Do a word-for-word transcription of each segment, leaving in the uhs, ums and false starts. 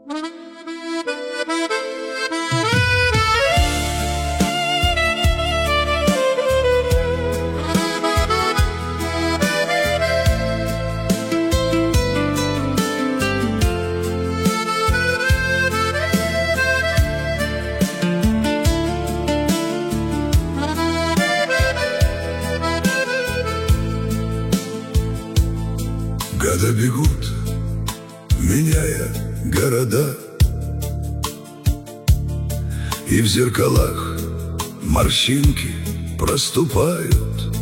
Года бегут, меняя города, и в зеркалах морщинки проступают.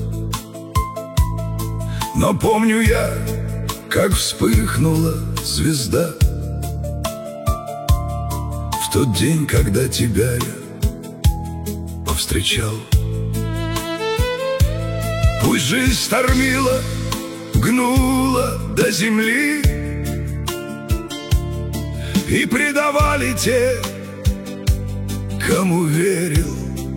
Но помню я, как вспыхнула звезда в тот день, когда тебя я повстречал. Пусть жизнь тормила, гнула до земли, и предавали те, кому верил.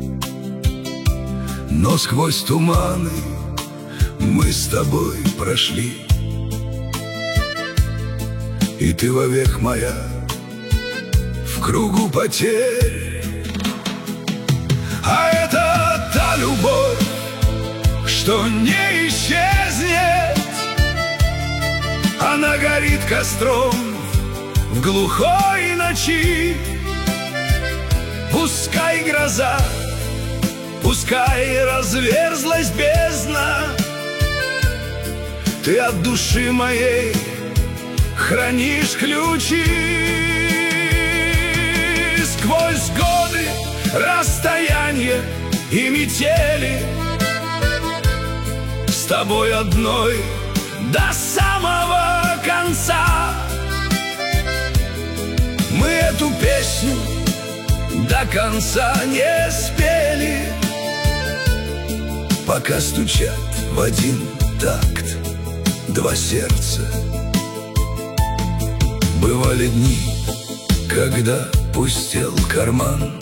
Но сквозь туманы мы с тобой прошли, и ты вовек моя в кругу потерь. А это та любовь, что не исчезнет. Она горит костром в глухой ночи. Пускай гроза, пускай разверзлась бездна, ты от души моей хранишь ключи. Сквозь годы, расстояния и метели, с тобой одной до самого конца. Мы эту песню до конца не спели, пока стучат в один такт два сердца. Бывали дни, когда пустел карман,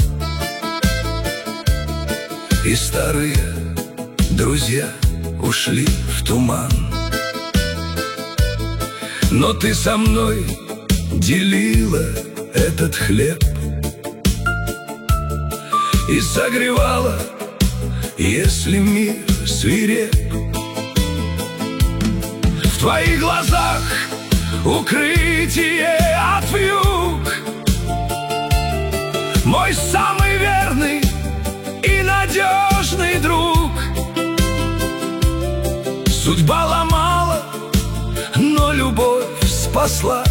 и старые друзья ушли в туман. Но ты со мной делила этот хлеб и согревала, если мир свиреп. В твоих глазах укрытие от вьюг, мой самый верный и надежный друг. Судьба ломала, но любовь спасла,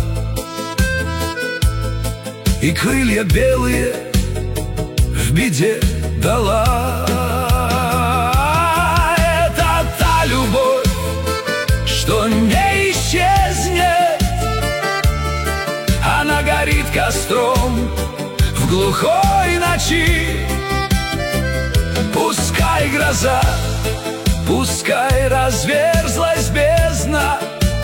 и крылья белые в беде дала. Это та любовь, что не исчезнет. Она горит костром в глухой ночи. Пускай гроза, пускай разверзлась бездна,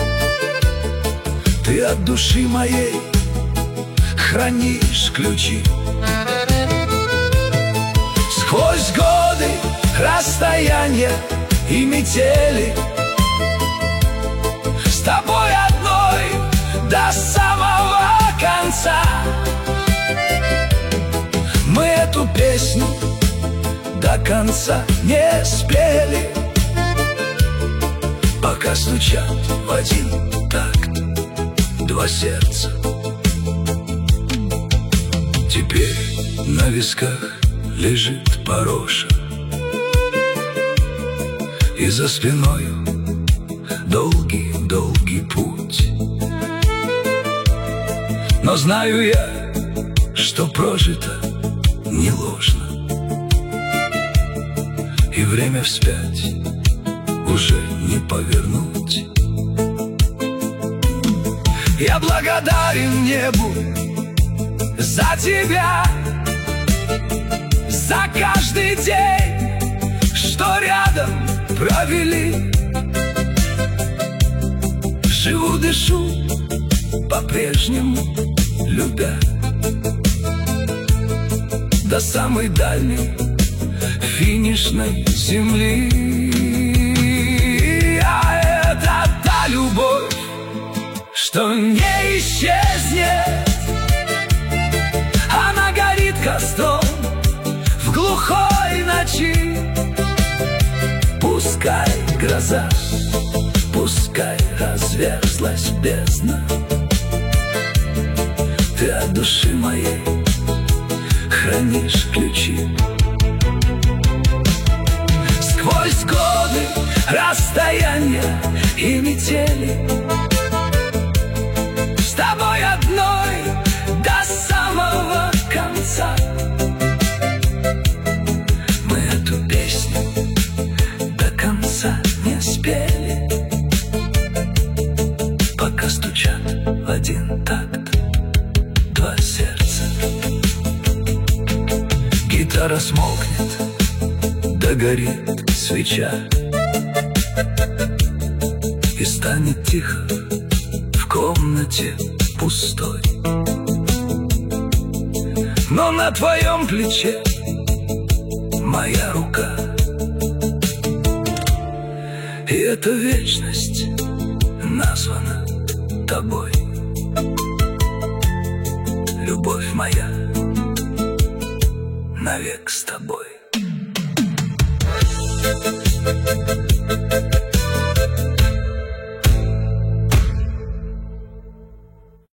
ты от души моей хранишь ключи. Сквозь годы, расстояния и метели, с тобой одной до самого конца. Мы эту песню до конца не спели, пока стучат в один такт два сердца. Теперь на висках лежит пороша, и за спиною долгий-долгий путь. Но знаю я, что прожито не ложно, и время вспять уже не повернуть. Я благодарен небу за тебя, за каждый день, что рядом провели. Живу, дышу, по-прежнему любя, до самой дальней финишной земли. А это та любовь, что не исчезнет. гроза, пускай разверзлась бездна, ты от души моей хранишь ключи. Сквозь годы, расстояния и метели, с тобой одной до самого конца. Мы эту песню до конца не спели, пока стучат в один такт два сердца. Гитара смолкнет, догорит свеча, и станет тихо в комнате пустой. Но на твоем плече моя рука, и эта вечность названа тобой. Любовь моя навек с тобой.